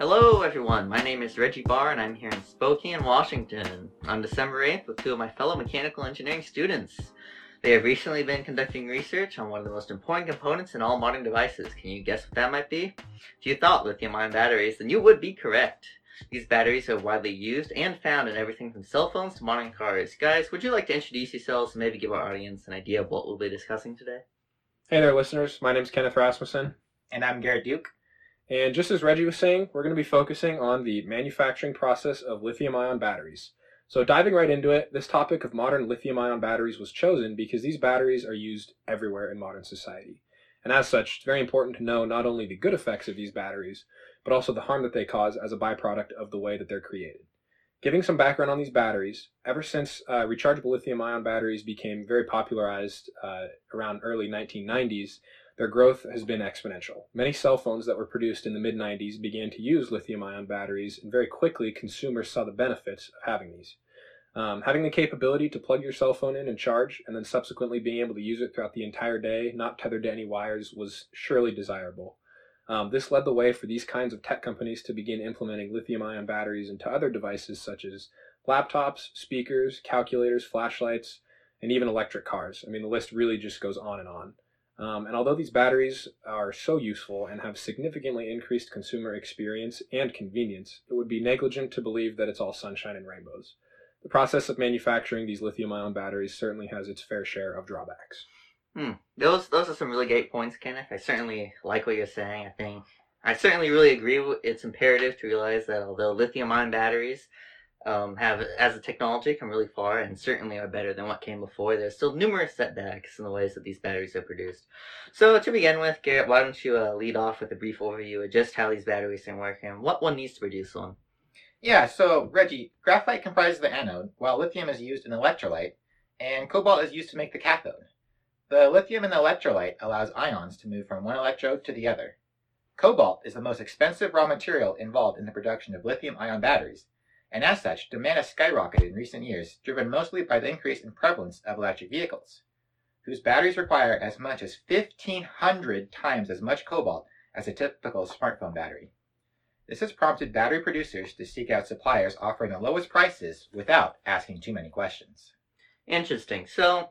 Hello, everyone. My name is Reggie Barr, and I'm here in Spokane, Washington, on December 8th with two of my fellow mechanical engineering students. They have recently been conducting research on one of the most important components in all modern devices. Can you guess what that might be? If you thought lithium-ion batteries, then you would be correct. These batteries are widely used and found in everything from cell phones to modern cars. Guys, would you like to introduce yourselves and maybe give our audience an idea of what we'll be discussing today? Hey there, listeners. My name's Kenneth Rasmussen. And I'm Garrett Duke. And just as Reggie was saying, we're going to be focusing on the manufacturing process of lithium-ion batteries. So diving right into it, this topic of modern lithium-ion batteries was chosen because these batteries are used everywhere in modern society. And as such, it's very important to know not only the good effects of these batteries, but also the harm that they cause as a byproduct of the way that they're created. Giving some background on these batteries, ever since rechargeable lithium-ion batteries became very popularized around early 1990s, their growth has been exponential. Many cell phones that were produced in the mid-90s began to use lithium-ion batteries, and very quickly consumers saw the benefits of having these. Having the capability to plug your cell phone in and charge, and then subsequently being able to use it throughout the entire day, not tethered to any wires, was surely desirable. This led the way for these kinds of tech companies to begin implementing lithium-ion batteries into other devices such as laptops, speakers, calculators, flashlights, and even electric cars. I mean, the list really just goes on and on. And although these batteries are so useful and have significantly increased consumer experience and convenience, it would be negligent to believe that it's all sunshine and rainbows. The process of manufacturing these lithium-ion batteries certainly has its fair share of drawbacks. Those are some really great points, Kenneth. I certainly like what you're saying. I certainly really agree it's imperative to realize that although lithium-ion batteries have, as a technology, come really far and certainly are better than what came before, there's still numerous setbacks in the ways that these batteries are produced. So to begin with, Garrett, why don't you lead off with a brief overview of just how these batteries can work and what one needs to produce one? Yeah, so Reggie, graphite comprises the anode, while lithium is used in the electrolyte, and cobalt is used to make the cathode. The lithium in the electrolyte allows ions to move from one electrode to the other. Cobalt is the most expensive raw material involved in the production of lithium-ion batteries, and as such, demand has skyrocketed in recent years, driven mostly by the increase in prevalence of electric vehicles, whose batteries require as much as 1,500 times as much cobalt as a typical smartphone battery. This has prompted battery producers to seek out suppliers offering the lowest prices without asking too many questions. Interesting. So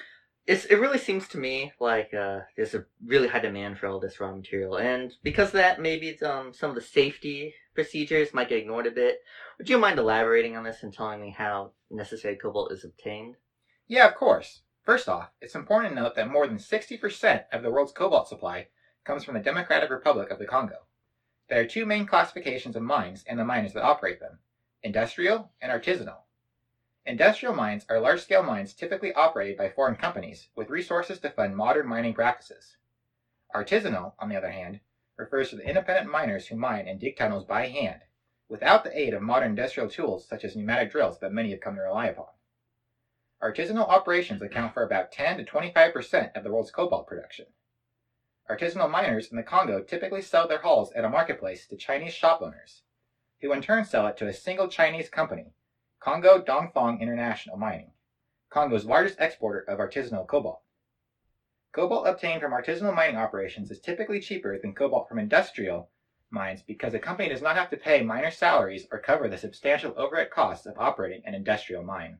it really seems to me like there's a really high demand for all this raw material, and because of that, maybe some of the safety procedures might get ignored a bit. Would you mind elaborating on this and telling me how necessary cobalt is obtained? Yeah, of course. First off, it's important to note that more than 60% of the world's cobalt supply comes from the Democratic Republic of the Congo. There are two main classifications of mines and the miners that operate them: industrial and artisanal. Industrial mines are large-scale mines typically operated by foreign companies with resources to fund modern mining practices. Artisanal, on the other hand, refers to the independent miners who mine and dig tunnels by hand, without the aid of modern industrial tools such as pneumatic drills that many have come to rely upon. Artisanal operations account for about 10 to 25% of the world's cobalt production. Artisanal miners in the Congo typically sell their hulls at a marketplace to Chinese shop owners, who in turn sell it to a single Chinese company, Congo Dongfang International Mining, Congo's largest exporter of artisanal cobalt. Cobalt obtained from artisanal mining operations is typically cheaper than cobalt from industrial mines because a company does not have to pay miner salaries or cover the substantial overhead costs of operating an industrial mine.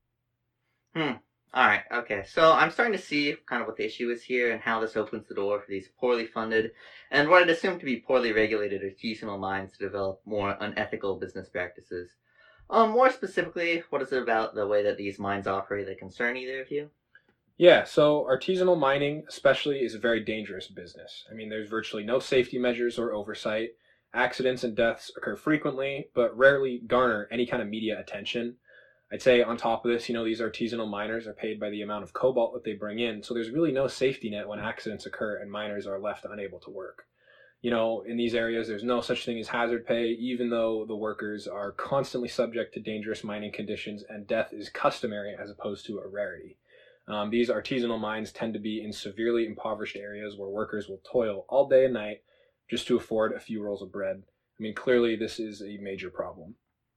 Alright, okay. So I'm starting to see kind of what the issue is here and how this opens the door for these poorly funded and what I'd assume to be poorly regulated artisanal mines to develop more unethical business practices. More specifically, what is it about the way that these mines operate that concern either of you? Yeah, so artisanal mining especially is a very dangerous business. I mean, there's virtually no safety measures or oversight. Accidents and deaths occur frequently, but rarely garner any kind of media attention. I'd say on top of this, these artisanal miners are paid by the amount of cobalt that they bring in, so there's really no safety net when accidents occur and miners are left unable to work. In these areas, there's no such thing as hazard pay, even though the workers are constantly subject to dangerous mining conditions and death is customary as opposed to a rarity. These artisanal mines tend to be in severely impoverished areas where workers will toil all day and night just to afford a few rolls of bread. I mean, clearly this is a major problem.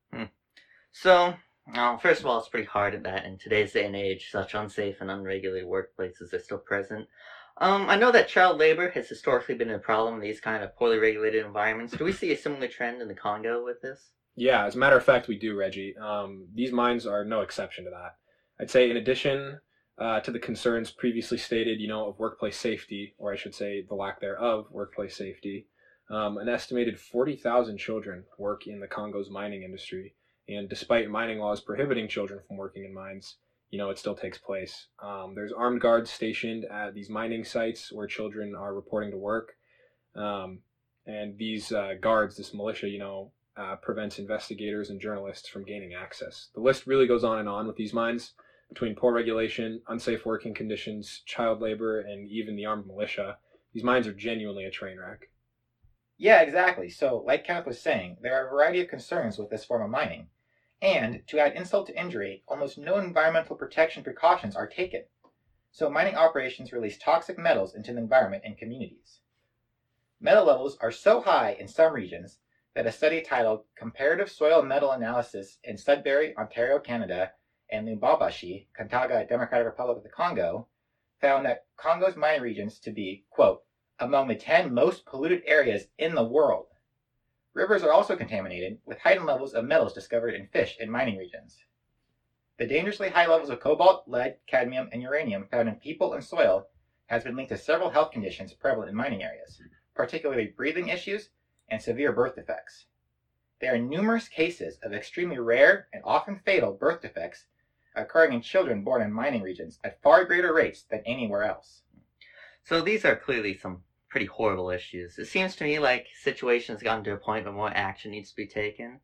So, first of all, it's pretty hard that in today's day and age, such unsafe and unregulated workplaces are still present. I know that child labor has historically been a problem in these kind of poorly regulated environments. Do we see a similar trend in the Congo with this? Yeah, as a matter of fact, we do, Reggie. These mines are no exception to that. I'd say, in addition to the concerns previously stated, of workplace safety, or I should say the lack thereof workplace safety, an estimated 40,000 children work in the Congo's mining industry. And despite mining laws prohibiting children from working in mines, it still takes place. There's armed guards stationed at these mining sites where children are reporting to work. And these guards, this militia, prevents investigators and journalists from gaining access. The list really goes on and on with these mines. Between poor regulation, unsafe working conditions, child labor, and even the armed militia, these mines are genuinely a train wreck. Yeah, exactly. So, like Kenneth was saying, there are a variety of concerns with this form of mining. And, to add insult to injury, almost no environmental protection precautions are taken. So mining operations release toxic metals into the environment and communities. Metal levels are so high in some regions that a study titled Comparative Soil Metal Analysis in Sudbury, Ontario, Canada, and Lubumbashi, Kantaga, Democratic Republic of the Congo, found that Congo's mining regions to be, quote, among the 10 most polluted areas in the world. Rivers are also contaminated, with heightened levels of metals discovered in fish in mining regions. The dangerously high levels of cobalt, lead, cadmium, and uranium found in people and soil has been linked to several health conditions prevalent in mining areas, particularly breathing issues and severe birth defects. There are numerous cases of extremely rare and often fatal birth defects occurring in children born in mining regions at far greater rates than anywhere else. So these are clearly some pretty horrible issues. It seems to me like situation has gotten to a point where more action needs to be taken.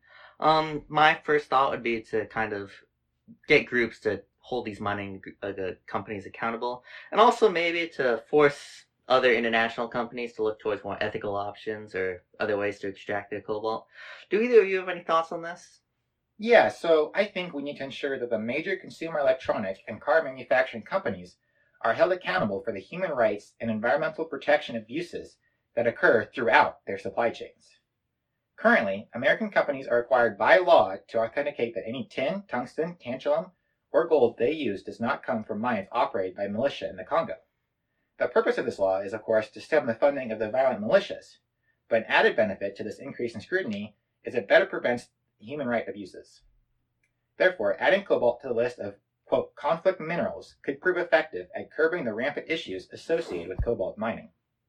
My first thought would be to kind of get groups to hold these mining companies accountable, and also maybe to force other international companies to look towards more ethical options or other ways to extract their cobalt. Do either of you have any thoughts on this? Yeah, so I think we need to ensure that the major consumer electronic and car manufacturing companies are held accountable for the human rights and environmental protection abuses that occur throughout their supply chains. Currently, American companies are required by law to authenticate that any tin, tungsten, tantalum, or gold they use does not come from mines operated by militia in the Congo. The purpose of this law is, of course, to stem the funding of the violent militias, but an added benefit to this increase in scrutiny is it better prevents human right abuses. Therefore, adding cobalt to the list of, quote, conflict minerals could prove effective at curbing the rampant issues associated with cobalt mining.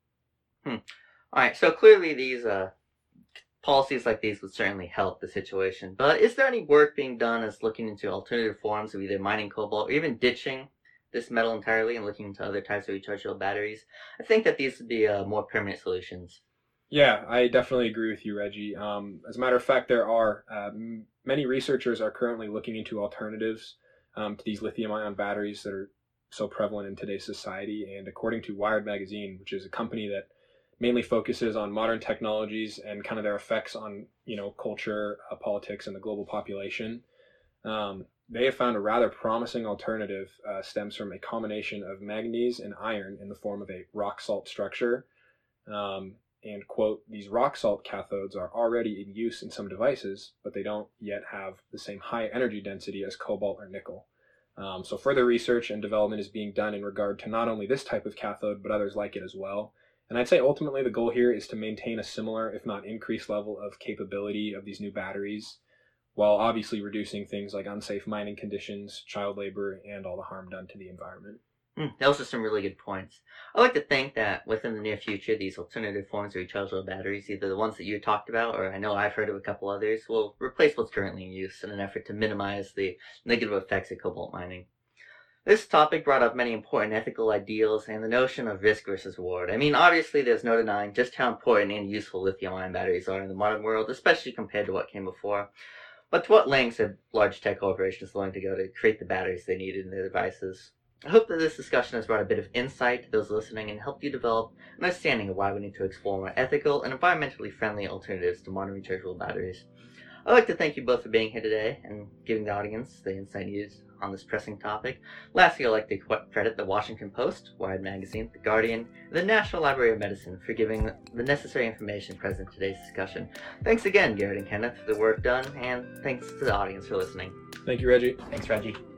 Alright, so clearly these policies like these would certainly help the situation, but is there any work being done as looking into alternative forms of either mining cobalt or even ditching this metal entirely and looking into other types of rechargeable batteries? I think that these would be more permanent solutions. Yeah, I definitely agree with you, Reggie. As a matter of fact, there are many researchers are currently looking into alternatives to these lithium-ion batteries that are so prevalent in today's society. And according to Wired Magazine, which is a company that mainly focuses on modern technologies and kind of their effects on, culture, politics, and the global population, they have found a rather promising alternative stems from a combination of manganese and iron in the form of a rock salt structure. And, quote, these rock salt cathodes are already in use in some devices, but they don't yet have the same high energy density as cobalt or nickel. So further research and development is being done in regard to not only this type of cathode, but others like it as well. And I'd say ultimately the goal here is to maintain a similar, if not increased level of capability of these new batteries, while obviously reducing things like unsafe mining conditions, child labor, and all the harm done to the environment. Those are some really good points. I like to think that within the near future, these alternative forms of rechargeable batteries, either the ones that you talked about, or I know I've heard of a couple others, will replace what's currently in use in an effort to minimize the negative effects of cobalt mining. This topic brought up many important ethical ideals and the notion of risk versus reward. I mean, obviously there's no denying just how important and useful lithium-ion batteries are in the modern world, especially compared to what came before. But to what lengths are large tech corporations willing to go to create the batteries they need in their devices? I hope that this discussion has brought a bit of insight to those listening and helped you develop an understanding of why we need to explore more ethical and environmentally friendly alternatives to modern rechargeable batteries. I'd like to thank you both for being here today and giving the audience the insight needed on this pressing topic. Lastly, I'd like to credit the Washington Post, Wired Magazine, The Guardian, and the National Library of Medicine for giving the necessary information present in today's discussion. Thanks again, Garrett and Kenneth, for the work done, and thanks to the audience for listening. Thank you, Reggie. Thanks, Reggie.